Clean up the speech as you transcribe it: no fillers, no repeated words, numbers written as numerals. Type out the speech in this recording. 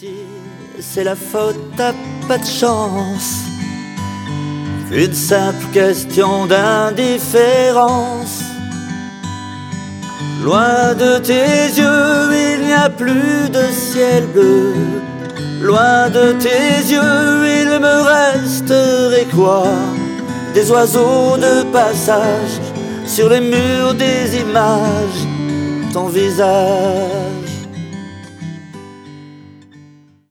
Si c'est la faute, t'as pas de chance. Une simple question d'indifférence. Loin de tes yeux, il n'y a plus de ciel bleu. Loin de tes yeux, il me resterait quoi? Des oiseaux de passage sur les murs des images, ton visage.